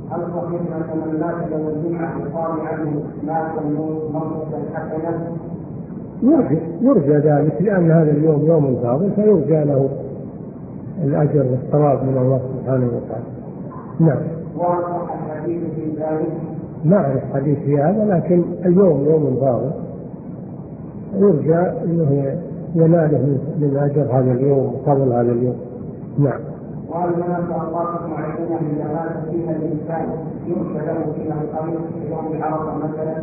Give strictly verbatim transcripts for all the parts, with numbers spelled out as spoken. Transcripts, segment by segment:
هل صحيح أن من مات يوم الجمعة يقال عنه مات موتة حسنة؟ يرجى يرجى ذلك، لأن هذا اليوم يوم فاضل فيرجى له الأجر والثواب من الله سبحانه وتعالى. نعم. وصح الحديث في ذلك؟ ما أعرف حديث في هذا، لكن اليوم يوم فاضل يرجى أنه يناله من أجر هذا اليوم وفضل هذا اليوم. نعم. وهل هناك أوقات معينة إذا مات فيها الإنسان يرجى له فيها الخير في يوم عرفة مثلا؟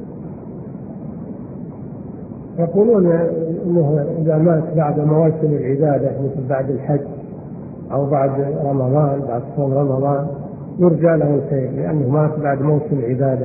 يقولون أنه إذا مات بعد مواسم العبادة مثل بعد الحج أو بعد رمضان، بعد صوم رمضان، يرجى له الخير لأنه مات بعد موسم العبادة.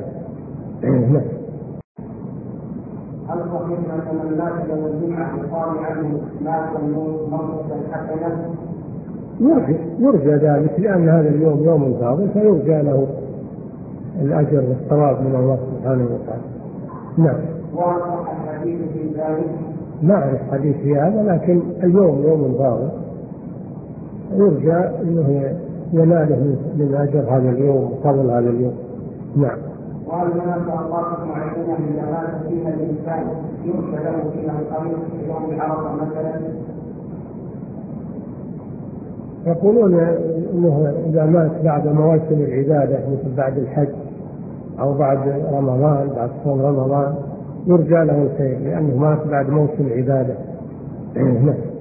هل صحيح أن من مات يوم الجمعة يقال عنه مات موتة حسنة؟ يرجى يرجى ذلك، لأن هذا اليوم يوم فاضل فيرجى له الأجر والثواب من الله سبحانه وتعالى. نعم. وصح الحديث في ذلك؟ ما أعرف حديث في هذا، لكن اليوم يوم فاضل يرجى أنه يناله من أجر هذا اليوم وفضل هذا اليوم. نعم. وهل هناك أوقات معينة إذا مات فيها الإنسان يرجى له فيها الخير في يوم عرفة مثلا؟ يقولون أنه إذا مات بعد مواسم العبادة مثل بعد الحج أو بعد رمضان، بعد صوم رمضان، يرجى له الخير لأنه مات بعد موسم العبادة.